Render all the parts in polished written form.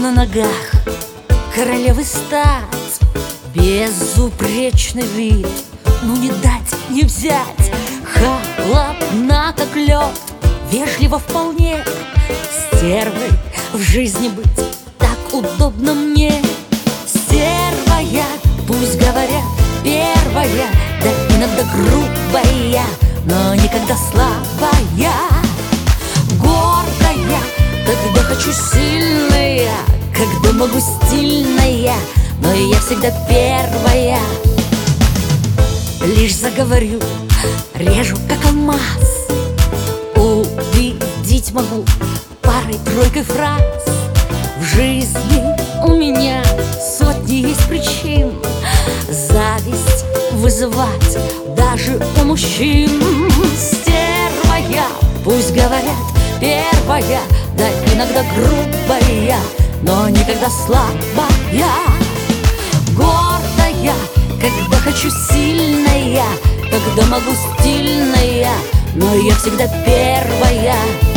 на ногах королевы стать, безупречный вид, ну не дать, не взять. Холодна, как лед, вежливо вполне. Стервой в жизни быть так удобно мне. Стерва я, пусть говорят, первая, да иногда грубая, но никогда слабая. Гордая, когда хочу сильная, когда могу стильная, но я всегда первая. Лишь заговорю, режу как алмаз, убедить могу парой-тройкой фраз. В жизни у меня сотни есть причин зависть вызывать даже у мужчин. Стерва я, пусть говорят, первая, да иногда грубая, но никогда слабая. Гордая, когда хочу сильная, когда могу стильная, но я всегда первая.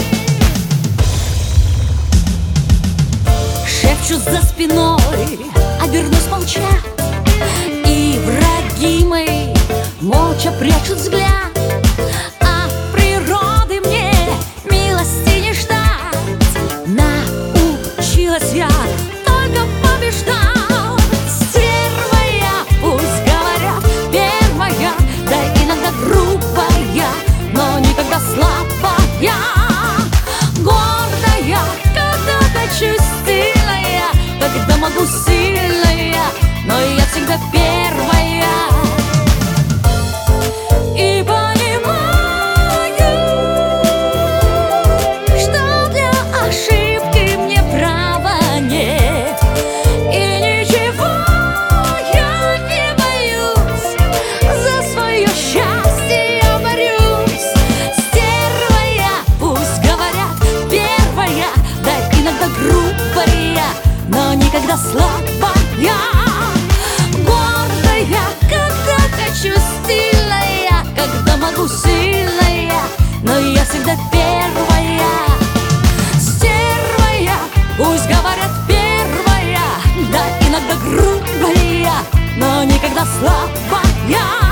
Шепчут за спиной, обернусь молчать, и враги мои молча прячут взгляд. От природы мне милости не ждать, научилась я только побеждать. Стерва я, пусть говорят, первая, да иногда грубая, но никогда слабая. Гордая, когда хочу стильная, когда могу сильная, но я всегда первая. И понимаю, что для ошибки мне права нет, и ничего я не боюсь, за свое счастье я борюсь. Стерва я, пусть говорят, первая, да иногда грубая, но никогда слабая. Гордая, когда хочу стильная, когда могу сильная, но я всегда первая. Стерва я, пусть говорят, первая, да иногда грубая, но никогда слабая.